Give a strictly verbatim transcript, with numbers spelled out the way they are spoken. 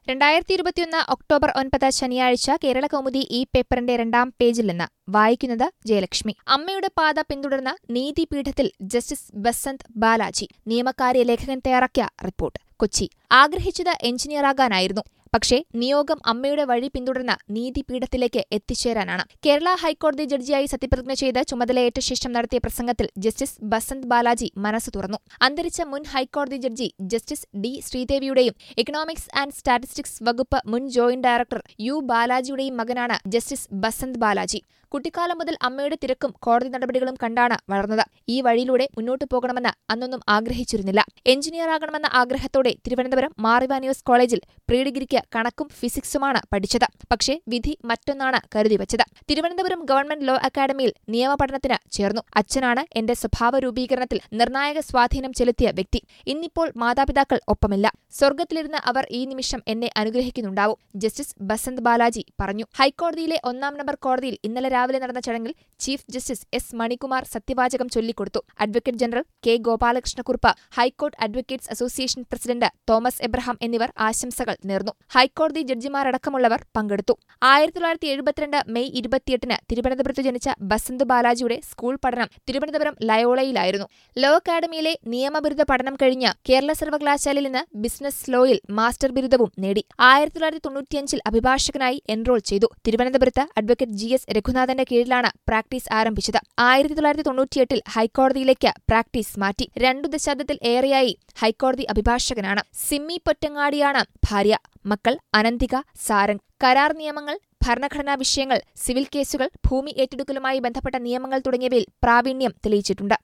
രണ്ടായിരത്തി ഇരുപത്തിയൊന്ന് ഒക്ടോബർ ഒൻപത് ശനിയാഴ്ച കേരളകൗമുദി ഈ പേപ്പറിന്റെ രണ്ടാം പേജിൽ നിന്ന് വായിക്കുന്നത് ജയലക്ഷ്മി. അമ്മയുടെ പാത പിന്തുടർന്ന നീതിപീഠത്തിൽ ജസ്റ്റിസ് ബസന്ത് ബാലാജി. നിയമകാര്യ ലേഖകൻ തയ്യാറാക്കിയ റിപ്പോർട്ട്. കൊച്ചി. ആഗ്രഹിച്ചത് എഞ്ചിനീയറാകാനായിരുന്നു. പക്ഷേ നിയോഗം അമ്മയുടെ വഴി പിന്തുടർന്ന നീതിപീഠത്തിലേക്ക് എത്തിച്ചേരാനാണ്. കേരള ഹൈക്കോടതി ജഡ്ജിയായി സത്യപ്രതിജ്ഞ ചെയ്ത് ചുമതലയേറ്റ ശേഷം നടത്തിയ പ്രസംഗത്തിൽ ജസ്റ്റിസ് ബസന്ത് ബാലാജി മനസ്സ് തുറന്നു. അന്തരിച്ച മുൻ ഹൈക്കോടതി ജഡ്ജി ജസ്റ്റിസ് ഡി ശ്രീദേവിയുടെയും എക്കണോമിക്സ് ആൻഡ് സ്റ്റാറ്റിസ്റ്റിക്സ് വകുപ്പ് മുൻ ജോയിന്റ് ഡയറക്ടർ യു ബാലാജിയുടെയും മകനാണ് ജസ്റ്റിസ് ബസന്ത് ബാലാജി. കുട്ടിക്കാലം മുതൽ അമ്മയുടെ തിരക്കും കോടതി നടപടികളും കണ്ടാണ് വളർന്നത്. ഈ വഴിയിലൂടെ മുന്നോട്ടു പോകണമെന്ന് അന്നൊന്നും ആഗ്രഹിച്ചിരുന്നില്ല. എഞ്ചിനീയറാകണമെന്ന ആഗ്രഹത്തോടെ തിരുവനന്തപുരം മാർ ഇവാനിയോസ് കോളേജിൽ പ്രീ ഡിഗ്രിക്ക് കണക്കും ഫിസിക്സുമാണ് പഠിച്ചത്. പക്ഷേ വിധി മറ്റൊന്നാണ് കരുതിവച്ചത്. തിരുവനന്തപുരം ഗവൺമെന്റ് ലോ അക്കാദമിയിൽ നിയമപഠനത്തിന് ചേർന്നു. അച്ഛനാണ് എന്റെ സ്വഭാവ രൂപീകരണത്തിൽ നിർണായക സ്വാധീനം ചെലുത്തിയ വ്യക്തി. ഇന്നിപ്പോൾ മാതാപിതാക്കൾ ഒപ്പമില്ല. സ്വർഗത്തിലിരുന്ന് അവർ ഈ നിമിഷം എന്നെ അനുഗ്രഹിക്കുന്നുണ്ടാവും, ജസ്റ്റിസ് ബസന്ത് ബാലാജി പറഞ്ഞു. ഹൈക്കോടതിയിലെ ഒന്നാം നമ്പർ കോടതിയിൽ ഇന്നലെ രാവിലെ നടന്ന ചടങ്ങിൽ ചീഫ് ജസ്റ്റിസ് എസ് മണികുമാർ സത്യവാചകം ചൊല്ലിക്കൊടുത്തു. Advocate general K Gopalakrishnakurup, high court advocates association president Thomas Abraham എന്നിവർ ആശംസകൾ നേർന്നു. ഹൈക്കോടതി ജഡ്ജിമാരടക്കമുള്ളവർ പങ്കെടുത്തു. ആയിരത്തി തൊള്ളായിരത്തി എഴുപത്തിരണ്ട് മെയ് ഇരുപത്തിയെട്ടിന് തിരുവനന്തപുരത്ത് ജനിച്ച ബസന്ത് ബാലാജിയുടെ സ്കൂൾ പഠനം തിരുവനന്തപുരം ലയോളയിലായിരുന്നു. ലോ അക്കാദമിയിലെ നിയമബിരുദ പഠനം കഴിഞ്ഞ് കേരള സർവകലാശാലയിൽ നിന്ന് ബിസിനസ് ലോയിൽ മാസ്റ്റർ ബിരുദവും നേടി. ആയിരത്തി തൊള്ളായിരത്തി തൊണ്ണൂറ്റിയഞ്ചിൽ അഭിഭാഷകനായി എൻറോൾ ചെയ്തു. തിരുവനന്തപുരത്ത് അഡ്വക്കേറ്റ് ജി എസ് രഘുനാഥന്റെ കീഴിലാണ് പ്രാക്ടീസ് ആരംഭിച്ചത്. ആയിരത്തി തൊള്ളായിരത്തി തൊണ്ണൂറ്റിയെട്ടിൽ ഹൈക്കോടതിയിലേക്ക് പ്രാക്ടീസ് മാറ്റി. രണ്ടു ദശാബ്ദത്തിൽ ഏറെയായി ഹൈക്കോടതി അഭിഭാഷകനാണ്. സിമ്മി പൊറ്റങ്ങാടിയാണ് ഭാര്യ. മക്കൾ അനന്തിക, സാരംഗ്. കരാർ നിയമങ്ങൾ, ഭരണഘടനാ വിഷയങ്ങൾ, സിവിൽ കേസുകൾ, ഭൂമി ഏറ്റെടുക്കലുമായി ബന്ധപ്പെട്ട നിയമങ്ങൾ തുടങ്ങിയവയിൽ പ്രാവീണ്യം തെളിയിച്ചിട്ടുണ്ട്.